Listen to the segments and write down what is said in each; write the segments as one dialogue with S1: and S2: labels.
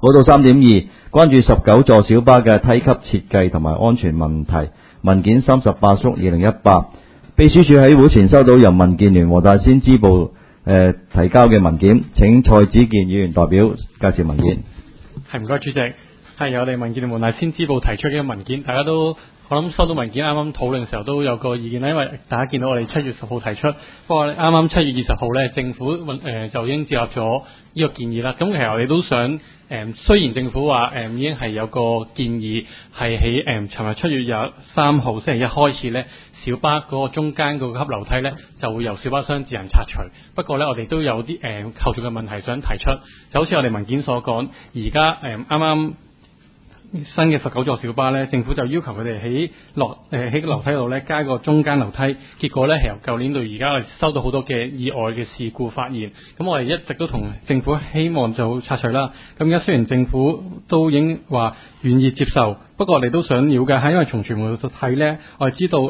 S1: 報道3.2，關注19座小巴嘅梯級設計同埋安全問題。文件38/2018，秘書處喺會前收到由民建聯黃大仙支部提交嘅文件，請蔡子健議員代表介紹文件。
S2: 係，唔該主席，係我哋民建聯黃大仙支部提出嘅文件，大家都我諗收到文件啱啱討論嘅時候都有個意見啦，因為大家見到我哋7月10號提出，不過啱啱7月20號咧，政府就已經接納咗呢個建議啦。咁其實我哋都想雖然政府話已經係有個建議係喺尋日7月23號星期一開始咧，小巴嗰個中間嗰個級樓梯咧就會由小巴商自行拆除。不過咧，我哋都有啲後續嘅問題想提出，就好似我哋文件所講，而家啱啱新嘅19座小巴咧，政府就要求佢哋喺樓梯度咧加個中間樓梯，結果咧係由舊年到而家，我哋收到好多嘅意外嘅事故發現。咁我哋一直都同政府希望就拆除啦。咁而家雖然政府都已經話願意接受，不過我哋都想了解下，因為從傳媒度睇咧，我哋知道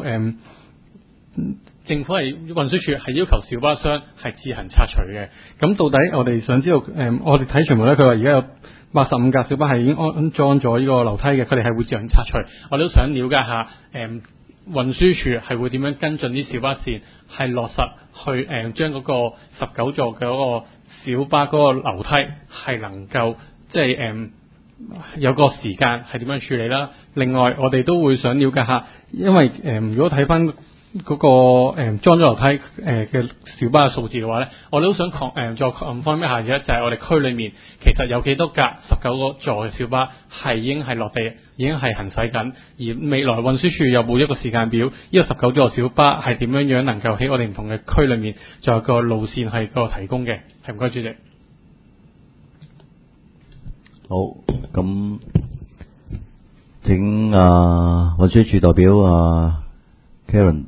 S2: 政府係運輸署係要求小巴商係自行拆除嘅。咁到底我哋想知道我哋睇傳媒咧，佢話而家有85架小巴係已經安裝咗呢個樓梯嘅，佢哋係會自行拆除。我哋都想了解下運輸署係會點樣跟進啲小巴線，係落實去將嗰個19座嘅嗰個小巴嗰個樓梯係能夠即係有個時間係點樣處理啦。另外我哋都會想了解下，因為如果睇翻嗰個裝咗樓梯嘅小巴嘅數字嘅話咧，我哋都想再confirm一下嘅，就係我哋區裏面其實有幾多架19個座嘅小巴係已經係落地，已經係行駛緊，而未來運輸署有冇一個時間表？呢個19座小巴係點樣能夠喺我哋唔同嘅區裏面，仲有個路線係個提供嘅？係，唔該主席。
S1: 好，咁請運輸署代表Karen。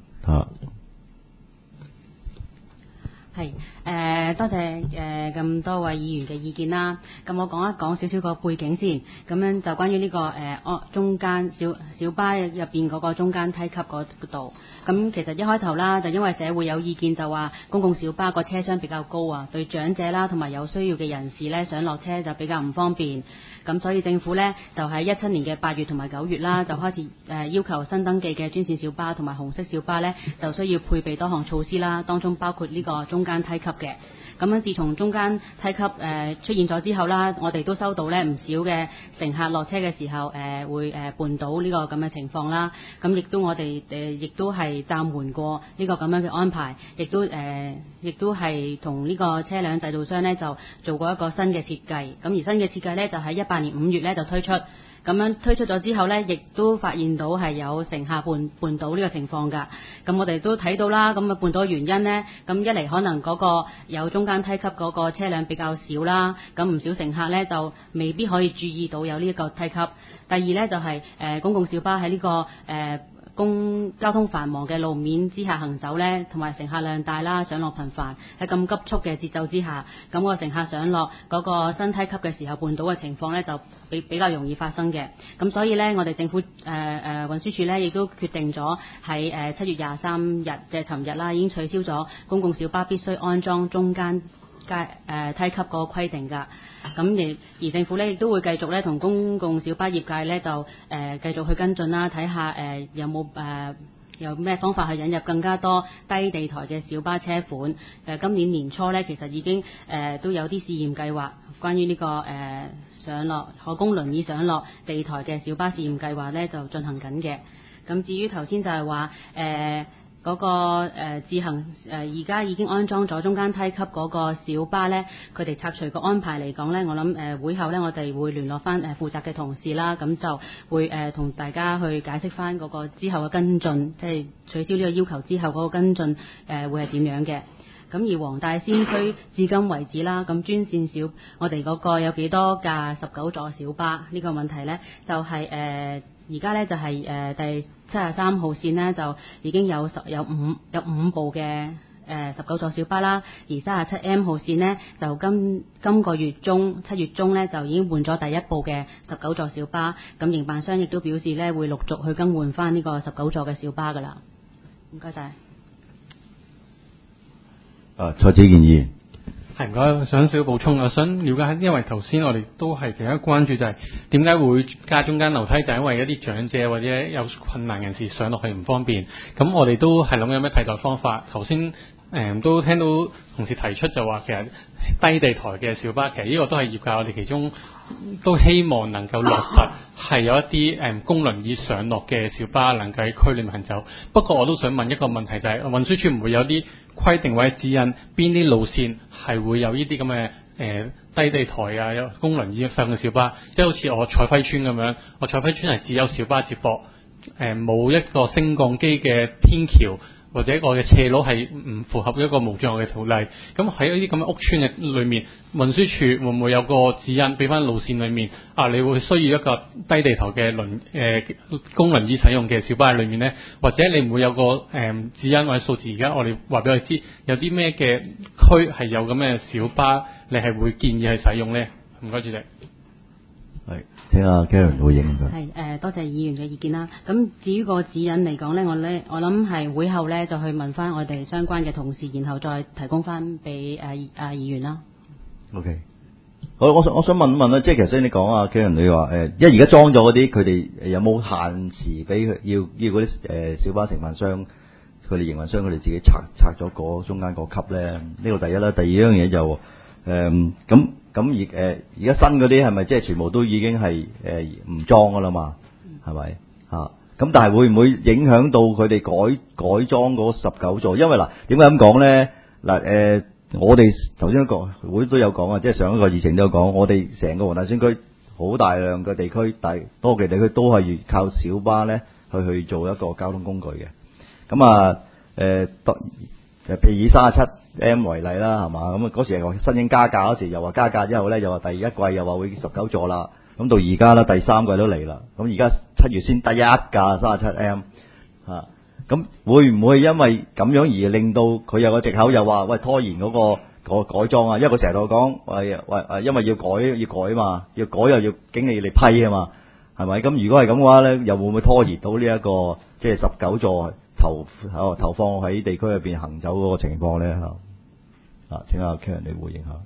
S3: 係多謝咁多位議員嘅意見啦。咁我講一講少少個背景先。咁樣就關於呢個中間小巴入邊嗰個中間梯級嗰度。咁其實一開頭啦，就因為社會有意見就話公共小巴個車廂比較高啊，對長者啦同埋有需要嘅人士咧上落車就比較唔方便。咁所以政府咧就喺17年嘅8月同埋9月啦，就開始要求新登記嘅專線小巴同埋紅色小巴咧就需要配備多項措施啦，當中包括呢個中間梯級嘅。咁樣自從中間梯級出現咗之後啦，我哋都收到咧唔少嘅乘客落車嘅時候會絆倒呢個咁嘅情況啦。咁亦都我哋亦都係暫緩過呢個咁樣嘅安排，亦都係同呢個車輛製造商咧就做過一個新嘅設計。咁而新嘅設計咧就喺18年5月咧就推出。咁樣推出咗之後呢，亦都發現到係有乘客絆倒呢個情況㗎。咁我哋都睇到啦，咁絆倒嘅原因呢，咁一嚟可能嗰個有中間梯級嗰個車輛比較少啦，咁唔少乘客呢就未必可以注意到有呢一個梯級。第二呢，就係公共小巴喺呢個交通繁忙嘅路面之下行走呢，同埋乘客量大啦，上落頻繁，喺咁急速嘅節奏之下，咁個乘客上落嗰個新梯級嘅時候絆倒嘅情況呢，就比較容易發生嘅。咁所以呢，我哋政府運輸署呢，亦都決定咗喺7月23日即係尋日啦，已經取消咗公共小巴必須安裝中間梯級嗰個規定㗎。咁而政府咧亦都會繼續咧同公共小巴業界咧就繼續去跟進啦，睇下有冇有咩方法去引入更加多低地台嘅小巴車款。今年年初咧其實已經都有啲試驗計劃，關於呢個上落可供輪椅上落地台嘅小巴試驗計劃咧就進行緊嘅。咁至於頭先就係話嗰個自行而家已經安裝咗中間梯級嗰個小巴呢，佢哋拆除個安排嚟講呢，我諗會後呢，我哋會聯絡翻負責嘅同事啦，咁就會同大家去解釋翻嗰個之後嘅跟進，即係取消呢個要求之後嗰個跟進會係點樣嘅。咁而黃大仙區至今為止啦，咁專線我哋嗰個有幾多架19座小巴呢個問題呢，就係而家呢就係第73號線呢，就已經有五部嘅19座小巴啦，而 37M 號線呢，就今個月中7月中呢，就已經換咗第一部嘅19座小巴，咁營辦商亦都表示呢，會陸續去更換翻呢個19座嘅小巴噶啦。唔該晒。
S1: 蔡子健議員。
S2: 係唔該，想少補充，我想了解下，因為頭先我哋都係其中一個關注就係點解會加中間樓梯，就係因為一啲長者或者有困難人士上落去唔方便。咁我哋都係諗有咩替代方法。頭先都聽到同事提出就話，其實低地台嘅小巴，其實呢個都係業界我哋其中都希望能夠落實，係有一啲供輪椅上落嘅小巴能夠喺區裏面行走。不過我都想問一個問題，就係運輸署唔會有啲規定或者指引邊啲路線係會有呢啲咁嘅低地台啊，有供輪椅上嘅小巴，即係好似我彩輝村咁樣，我彩輝村係只有小巴接駁，冇一個升降機嘅天橋。或者我嘅斜路係唔符合一個無障礙嘅條例，咁喺呢啲咁嘅屋邨嘅裏面，運輸署會唔會有個指引俾翻路線裏面啊？你會需要一個低地台嘅供輪椅使用嘅小巴喺裏面呢？或者你唔會有個指引或者數字？而家我哋話俾佢知，有啲咩嘅區係有咁嘅小巴，你係會建議去使用呢？唔該，主席。
S1: 係，請阿 Karen 回應佢。
S3: 係多謝議員嘅意見啦。咁至於個指引嚟講咧，我諗係會後咧就去問翻我哋相關嘅同事，然後再提供翻俾議員啦。
S1: OK， 好，我想問一問啦，即係其實你講啊 Karen 你話因為而家裝咗嗰啲，佢哋有冇限時俾佢要嗰啲小巴承辦商，佢哋營運商佢哋自己拆咗個中間個級咧？呢個第一啦，第二樣嘢就咁而家新嗰啲係咪即係全部都已經係唔裝噶啦嘛？係咪嚇？咁但係會唔會影響到佢哋改裝嗰19座？因為嗱，點解咁講咧？嗱我哋頭先個會都有講啊，即係上一個議程都有講，我哋成個黃大仙區好大量嘅地區，多嘅地區都係靠小巴咧去做一個交通工具嘅。咁譬如以37M 為例啦，係嘛？咁嗰時係話申請加價嗰時，又話加價之後咧，又話第一季又話會19座啦。咁到而家啦，第3季都嚟啦。咁而家7月先第一架37M 嚇。咁會唔會因為咁樣而令到佢有個藉口，又話喂拖延嗰個改裝啊？因為佢成日同我講，因為要改嘛，要改又要經理嚟批啊嘛，係咪？咁如果係咁嘅話咧，又會唔會拖延到呢一個即係19座投放喺地區入邊行走嗰個情況咧？請阿 Karen 你回應下。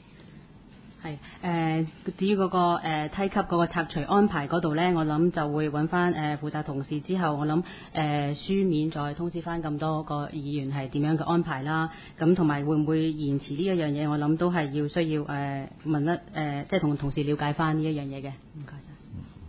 S3: 係至於嗰個梯級嗰個拆除安排嗰度咧，我諗就會揾翻負責同事之後，我諗書面再通知翻咁多個議員係點樣嘅安排啦。咁同埋會唔會延遲呢一樣嘢？我諗都係需要問即係同同事了解翻呢一樣嘢嘅。唔該晒。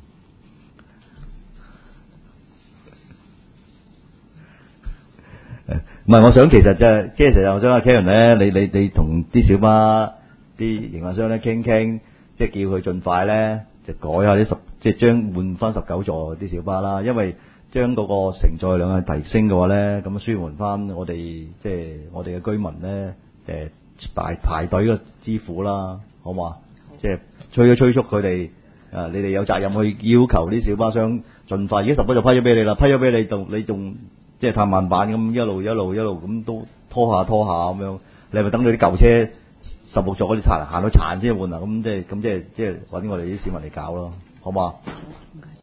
S1: 唔係，我想其實即係其實我想阿 Karen 咧，你同啲小巴啲營運商咧傾，即係叫佢盡快咧就改下啲即係將換翻19座啲小巴啦，因為將嗰個承載量提升嘅話咧，咁舒緩翻我哋即係我哋嘅居民咧排隊嘅支付啦，好嘛？即係催促佢哋你哋有責任去要求啲小巴商盡快。而家19座批咗俾你啦，批咗俾你仲即係太慢版咁一路咁都拖下咁樣，你係咪等到啲舊車16座嗰啲行到殘先換啊？咁即係揾我哋啲市民嚟搞咯，好嘛？